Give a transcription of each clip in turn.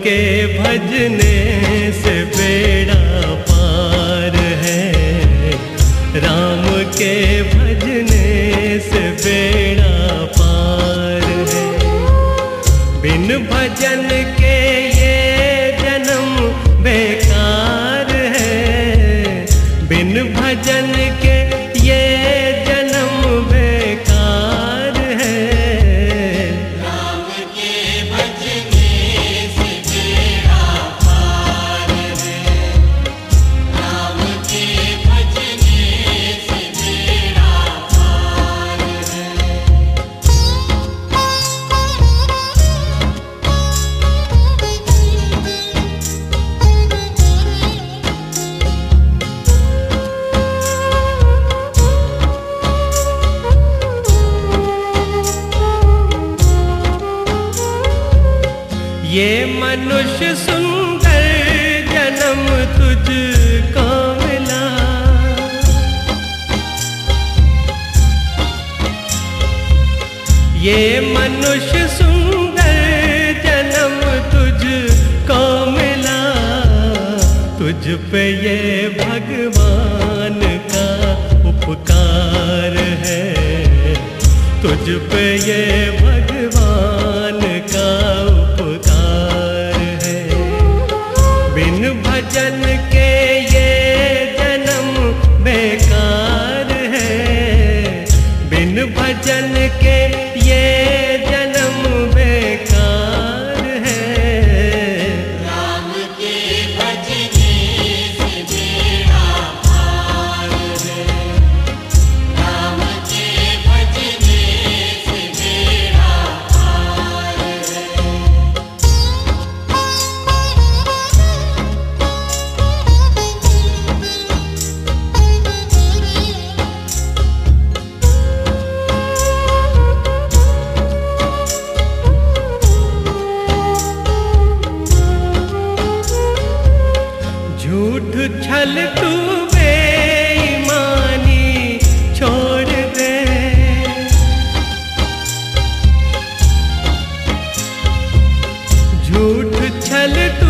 के भजने से बेड़ा पार है, राम के भजने से बेड़ा पार है। बिन भजन के ये जन्म बेकार है, बिन भजन के ये जन्म बेकार है। राम के भजने से बेड़ा पार है, राम के भजने से बेड़ा पार है। ये मनुष्य सुंदर जन्म तुझको मिला, ये मनुष्य सुंदर जन्म तुझको मिला। तुझ पे ये भगवान का उपकार है, तुझ पे ये भगवान का उपकार है। बिन भजन के ये जन्म बेकार है, बिन भजन के ये जन्म बेकार है। राम के भजने से बेड़ा पार है, राम के भजने से बेड़ा पार है। झूठ छल तू बेईमानी छोड़ दे, झूठ छल तू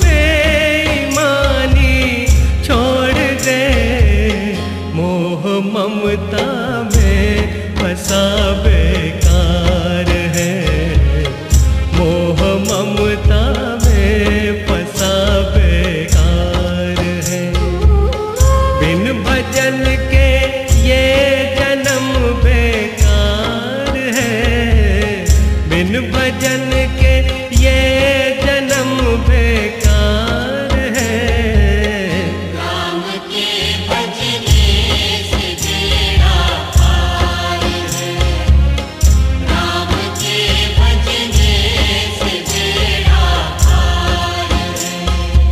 बेईमानी छोड़ दे। मोह ममता में फंसा बेकार है, मोह ममता में फंसा बेकार है। बिन भजन के ये जन्म बेकार है, बिन भजन के ये जन्म बेकार है। राम के भजने से बेड़ा पार है, राम के भजने से बेड़ा पार है।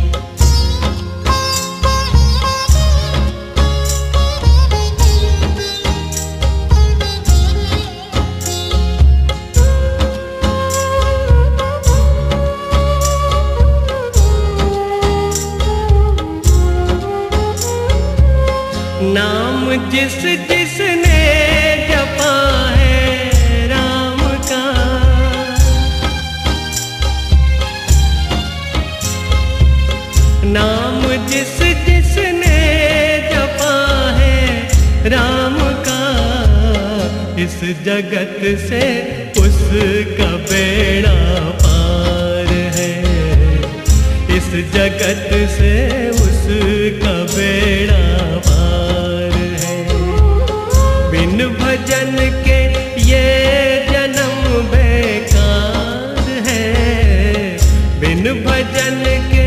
नाम जिस जिसने जपा है राम का, नाम जिस जिसने जपा है राम का, इस जगत से उसका बेड़ा पार है, इस जगत से उसका बेड़ा पार है। बिन भजन के ये जन्म बेकार है, बिन भजन के